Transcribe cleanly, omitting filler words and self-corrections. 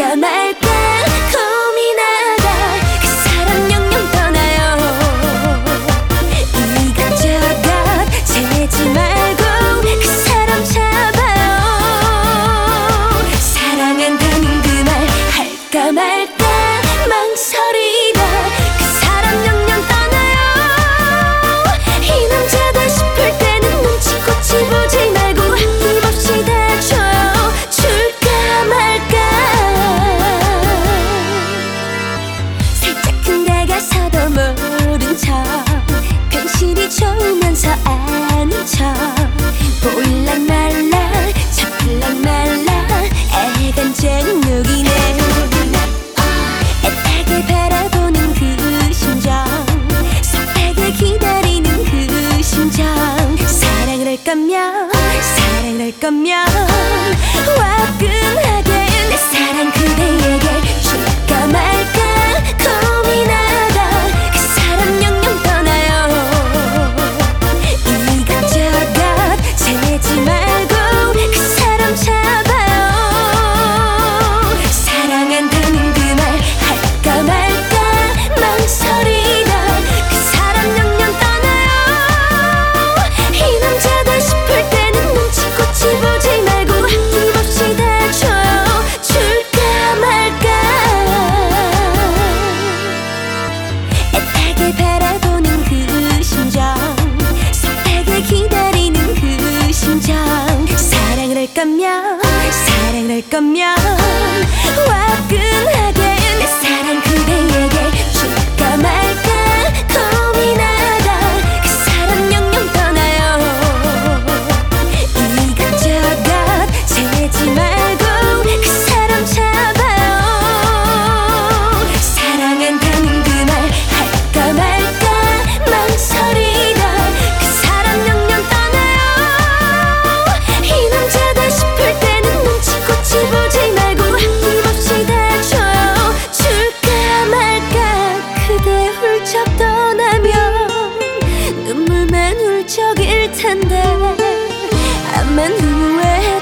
할까 말까 고민하다 그 사람 영영 떠나요. 이것저것 재지 말고 그 사람 잡아요. 사랑한다는 그 말 할까 말까 망설이다 그 사람 영영 떠나요. 이 남자다 싶을 때는 눈치껏 보지 말고 힘없이 다 줘요. 줄까 말까. 살짝 흔들가서도 모른 척 괜시리 좋으면서 아닌 척 볼락 말락 잡힐락 말락 애간장 녹이네. 애타게 바라보는 그 심정 속닥에 기다리는 그 심정 사랑을 할 거면 화끈하게 내 사랑 그대에게 줄까 말까 고민하다 그 사람 영영 떠나요. 이것저것 재지 말고 그 사람 잡아요. 사랑한다는 그 말 할까 말까 망설이다 그 사람 영영 떠나요. 이 남자다 싶을 때는 눈치껏 보지 말고 힘없이 다 줘요. 줄까 말까. 애타게 바라보는 그 심정 속닥에 기다리는 그 심정 사랑을 할 거면 화끈하게 내 사랑 그대에게 줄까 말까 고민하다 그 사람 영영 떠나요. 이것저것 재지 말고 그 사람 잡아요. 사랑한다는 그 말 할까 말까 망설이다 그 사람 영영 떠나요. 이 남자다 싶을 때는 눈치껏 보지 말고 힘없이 다 줘요. 줄까 말까. 그대 훌쩍 떠나면 눈물만 훌쩍일 텐데 암만 후회